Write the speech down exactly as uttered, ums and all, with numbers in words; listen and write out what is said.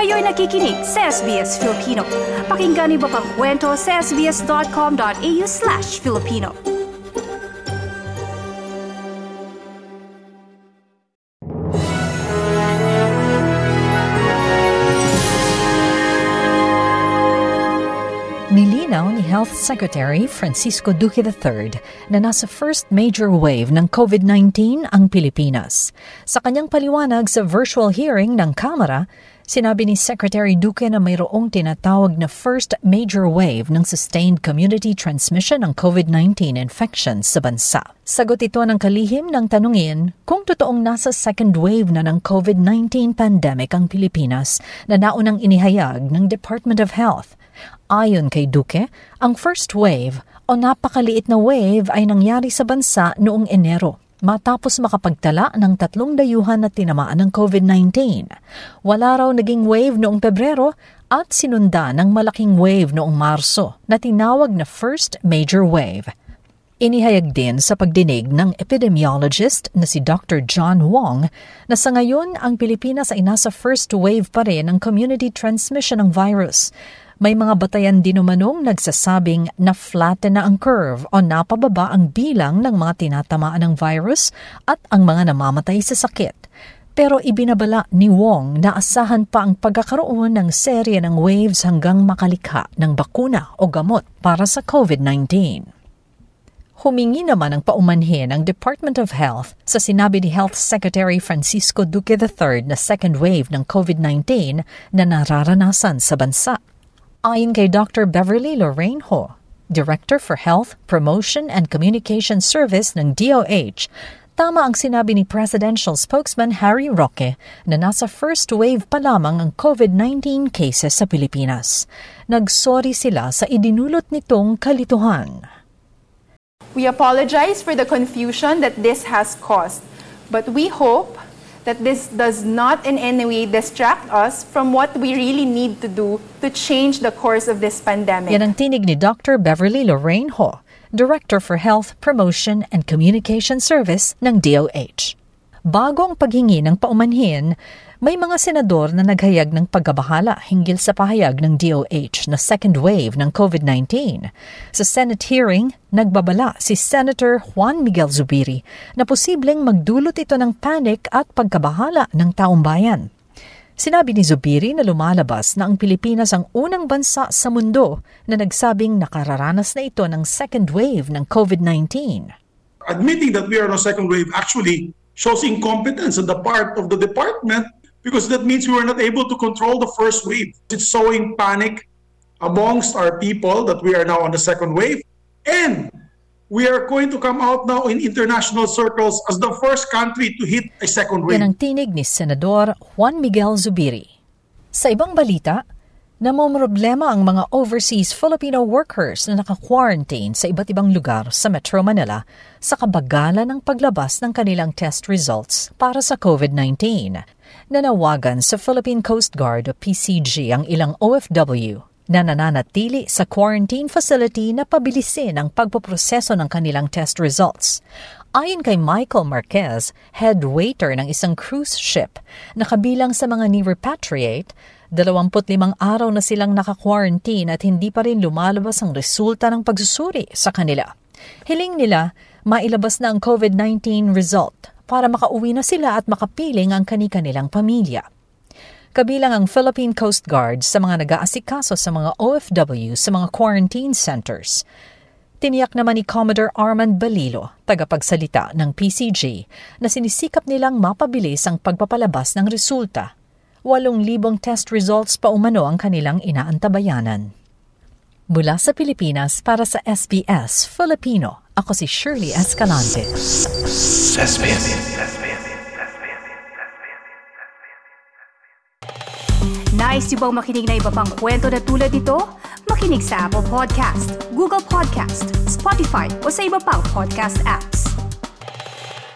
Kayo'y nakikinig sa S B S Filipino. Pakinggan niyo pa ang kwento sa sbs.com.au slash Filipino. Nilinaw ni Health Secretary Francisco Duque the third na nasa first major wave ng COVID nineteen ang Pilipinas. Sa kanyang paliwanag sa virtual hearing ng Kamara, sinabi ni Secretary Duque na mayroong tinatawag na first major wave ng sustained community transmission ng COVID nineteen infections sa bansa. Sagot ito ng kalihim ng tanungin kung totoong nasa second wave na ng COVID nineteen pandemic ang Pilipinas na naunang inihayag ng Department of Health. Ayon kay Duque, ang first wave o napakaliit na wave ay nangyari sa bansa noong Enero matapos makapagtala ng tatlong dayuhan na tinamaan ng COVID nineteen. Wala raw naging wave noong Pebrero at sinunda ng malaking wave noong Marso na tinawag na first major wave. Inihayag din sa pagdinig ng epidemiologist na si Doctor John Wong na sa ngayon ang Pilipinas ay nasa first wave pa rin ng community transmission ng virus. May mga batayan din umanong nagsasabing na flatten na ang curve o napababa ang bilang ng mga tinatamaan ng virus at ang mga namamatay sa sakit. Pero ibinabala ni Wong na asahan pa ang pagkakaroon ng serye ng waves hanggang makalikha ng bakuna o gamot para sa COVID nineteen. Humingi naman ang paumanhin ng Department of Health sa sinabi ni Health Secretary Francisco Duque the third na second wave ng COVID nineteen na nararanasan sa bansa. Ayon kay Doctor Beverly Lorraine Ho, Director for Health, Promotion and Communication Service ng D O H, tama ang sinabi ni Presidential Spokesman Harry Roque na nasa first wave pa lamang ang COVID nineteen cases sa Pilipinas. Nagsorry sila sa idinulot nitong kalituhan. We apologize for the confusion that this has caused, but we hope that this does not in any way distract us from what we really need to do to change the course of this pandemic. Yan ang tinig ni Doctor Beverly Lorraine Ho, Director for Health, Promotion and Communication Service ng D O H. Bago ang paghingi ng paumanhin, may mga senador na naghayag ng pagkabahala hinggil sa pahayag ng D O H na second wave ng COVID nineteen. Sa Senate hearing, nagbabala si Senator Juan Miguel Zubiri na posibleng magdulot ito ng panic at pagkabahala ng taong bayan. Sinabi ni Zubiri na lumalabas na ang Pilipinas ang unang bansa sa mundo na nagsabing nakararanas na ito ng second wave ng COVID nineteen. Admitting that we are on a second wave actually shows incompetence on the part of the department because that means we were not able to control the first wave. It's sowing panic amongst our people that we are now on the second wave. And we are going to come out now in international circles as the first country to hit a second wave. Yan ang tinig ni Senador Juan Miguel Zubiri. Sa ibang balita, namomroblema ang mga overseas Filipino workers na naka-quarantine sa iba't ibang lugar sa Metro Manila sa kabagalan ng paglabas ng kanilang test results para sa COVID nineteen. Nanawagan sa Philippine Coast Guard o P C G ang ilang O F W na nananatili sa quarantine facility na pabilisin ang pagpoproseso ng kanilang test results. Ayon kay Michael Marquez, head waiter ng isang cruise ship, na kabilang sa mga ni-repatriate, dalawampu't limang araw na silang naka-quarantine at hindi pa rin lumalabas ang resulta ng pagsusuri sa kanila. Hiling nila, mailabas na ang COVID nineteen result para makauwi na sila at makapiling ang kani-kanilang pamilya. Kabilang ang Philippine Coast Guard sa mga nag-aasikaso sa mga O F W sa mga quarantine centers. Tiniyak naman ni Commodore Armand Balilo, tagapagsalita ng P C G, na sinisikap nilang mapabilis ang pagpapalabas ng resulta. Walong libong test results pa umano ang kanilang inaantabayanan. Mula sa Pilipinas para sa S B S Filipino, ako si Shirley Escalante. S B S. Nice yung bang makinig na iba pang kwento na tulad ito? Makinig sa Apple Podcast, Google Podcast, Spotify o sa iba pang podcast apps.